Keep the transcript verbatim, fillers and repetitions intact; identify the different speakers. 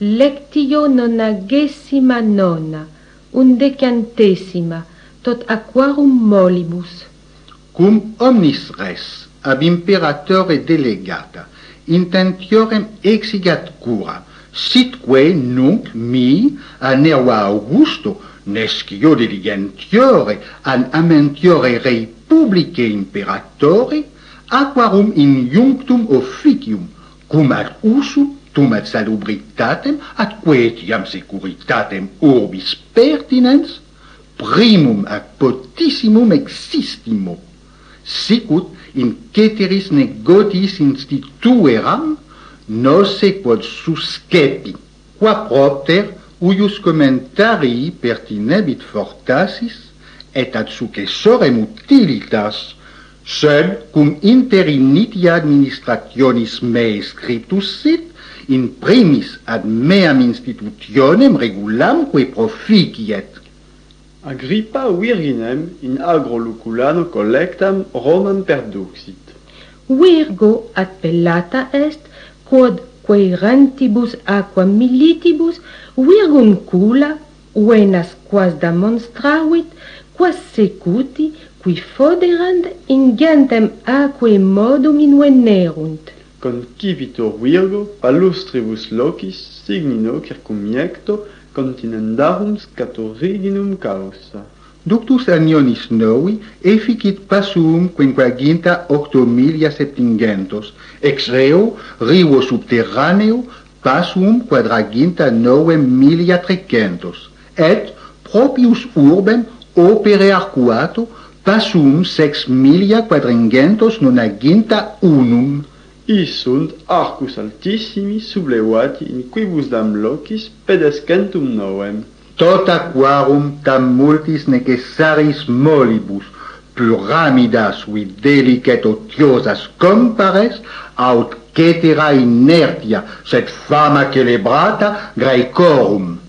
Speaker 1: lectio nonagésima nona, undecantesima, tot aquarum molibus.
Speaker 2: Cum omnis res ab imperatore delegata, intentiorem exigat cura, sitque nunc mi, a Nerva Augusto, nescio diligentiore, an amentiore rei publice imperatore, aquarum injunctum officium, cum ad usum, tum ad salubritatem, ad quetiam securitatem orbis pertinens, primum ac potissimum existimo, sicut in ceteris negotis institueram, nose quod suscepi, qua propter uius commentarii pertinebit fortasis, et ad successorem utilitas, sed cum inter initia administrationis mei scriptus sit, in primis ad meam institutionem regulamque proficiet.
Speaker 3: Agrippa Virginem in agro Luculano collectam Romam perduxit.
Speaker 1: Virgo appellata est, quod quaerantibus aqua militibus virguncula venas quas demonstravit, quas secuti, qui foderant ingentem aquae modum invenerunt.
Speaker 3: Concipitur Virgo palustribus locis signino circumjecto continendarum scaturiginum causa.
Speaker 2: Ductus annionis novi efficit passum quinquaginta octomilia septingentos, ex reo rivo subterraneo passum quadraginta novem milia tricentos, et propius urbem opere arcuato passum sex milia quadringentos nonaginta unum.
Speaker 3: Isunt arcus altissimi sublevati in quibus dam locis pedescentum novem.
Speaker 2: Tot aquarum tam multis necessaris molibus, pyramidas vi delicet otiosas compares, aut cetera inertia, sed fama celebrata Graecorum.